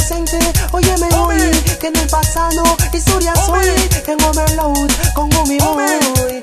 presente, óyeme hoy, que en el pasado historia soy, en overload con Gumi Boy.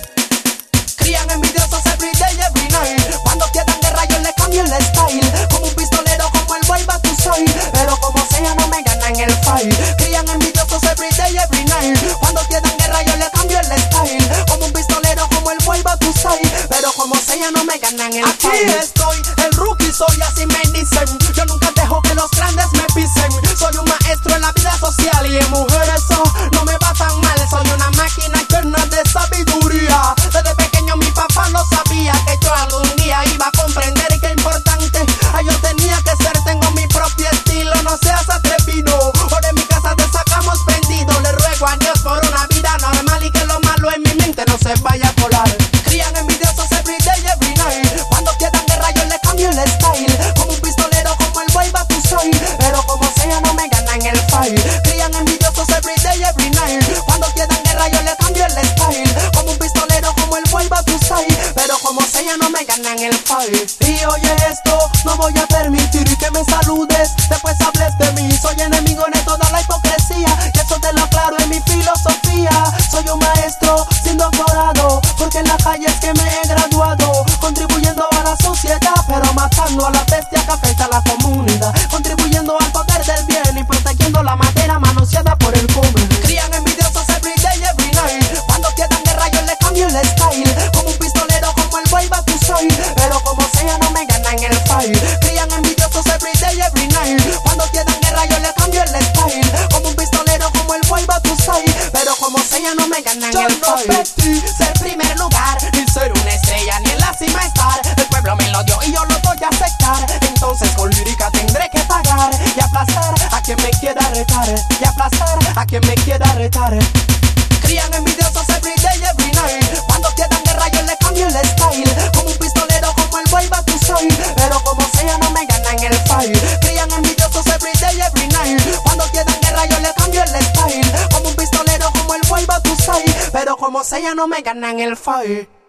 Crían envidiosos everyday, every night. Cuando quieran guerra yo le cambio el style, como un pistolero como el boy tú soy, pero como sea no me ganan el fight. Crían envidiosos everyday, every night. Cuando quieran guerra yo le cambio el style, como un pistolero como el boy tú soy, pero como sea no me ganan el fight. Aquí estoy, el rookie soy, así me dicen. Yo nunca dejo que los grandes me pisen. Soy un maestro en la vida social y en mujeres eso no me va tan mal. Soy una máquina eterna de sabiduría. Desde pequeño mi papá lo sabía, que yo algún día iba a comprender que importante yo tenía que ser. Tengo mi propio estilo, no seas atrevido. Por en mi casa te sacamos vendido. Le ruego a Dios por una vida normal y que lo malo en mi mente no se vaya a colar. Crían envidiosos everyday, every night. Cuando quieran guerra yo le cambio el style, como un pistolero como el boy tú soy, pero como sea no me ganan el fight. Crían envidiosos everyday, every night. Cuando quieran guerra yo le cambio el style, como un pistolero como el boy tú soy, pero como sea no me ganan el fight. Y oye esto, no voy a permitir que me saludes, después hables de mí. Soy enemigo de toda la hipocresía, y eso te lo aclaro en mi filosofía. Soy un maestro sin doctorado, porque en la calle es que me he graduado, contribuyendo a la sociedad, pero matando a la bestia que afecta a la comunidad, contribuyendo al poder del bien y protegiendo la madera manoseada por el cobre. Crían envidiosos everyday, every night. Cuando quieran guerra yo le cambio el style, como un pistolero como el boy tú soy, pero como sea no me ganan el fight. Crían envidiosos everyday, every night. Cuando quieran guerra yo le cambio el style, como un pistolero como el boy tú soy, pero como sea no me ganan el fight. Yo no pedí ser primer lugar, ni ser una estrella, ni en la cima estar. El pueblo me lo dio y yo lo voy a aceptar. Entonces con lírica tendré que pagar y aplastar a quien me quiera retar, y aplastar a quien me quiera retar. Crían envidiosos everyday, every night. Cuando quieran guerra yo le cambio el style, como un pistolero como el boy tú soy, pero como sea no me ganan el fight. Crían envidiosos everyday, every night. Cuando quieran guerra yo le cambio el style, como un pistolero como el boy tú soy, pero como sea no me ganan el fight.